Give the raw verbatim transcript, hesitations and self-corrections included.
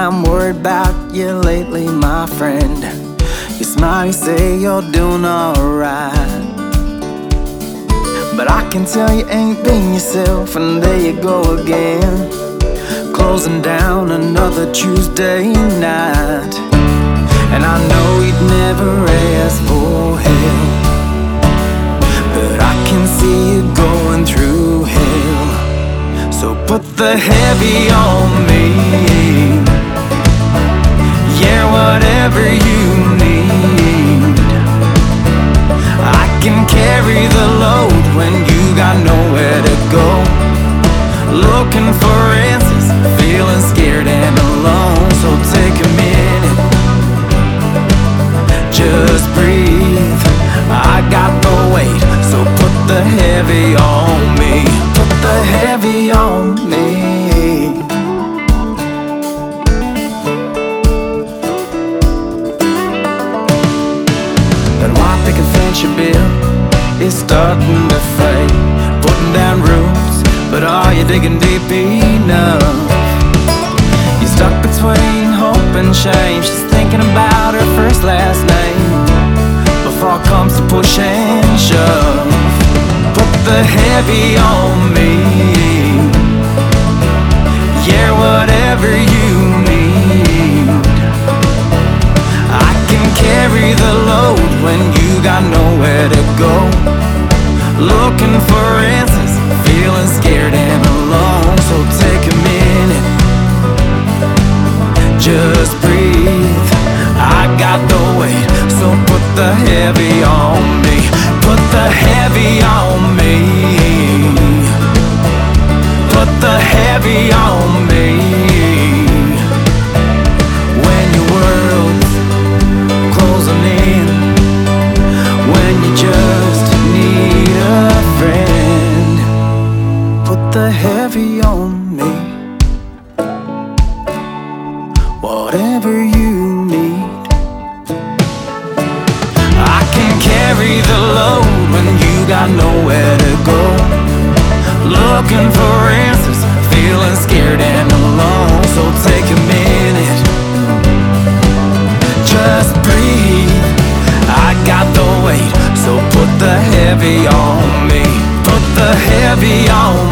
I'm worried about you lately, my friend. You smile, you say you're doing alright, but I can tell you ain't being yourself, and there you go again, closing down another Tuesday night. And I know you'd never ask for help, but I can see you going through hell. So put the heavy on me, yeah, whatever you need. I can carry the load when you got nowhere to go, looking for answers, feeling scared and alone. So take a minute, just breathe. I got the weight, so put the heavy on me. Put the heavy on me. That white picket fence you built is starting to fade, putting down roots, but are you digging deep enough? You're stuck between hope and shame. She's thinking about her first last name before it comes to push and shove. Put the heavy on me, yeah, whatever you need. I can carry the load when you got nowhere to go, looking for answers, feeling scared and alone. So take a minute, just breathe. I got the weight, so put the heavy on me. Put the heavy on me. Put the heavy on me. When your world's closing in, when you just need a friend, put the heavy on me. Whatever you need, I can carry the load when you got nowhere to go, looking for answers, feeling scared and alone. So take a minute, just breathe. I got the weight, so put the heavy on me. Put the heavy on me.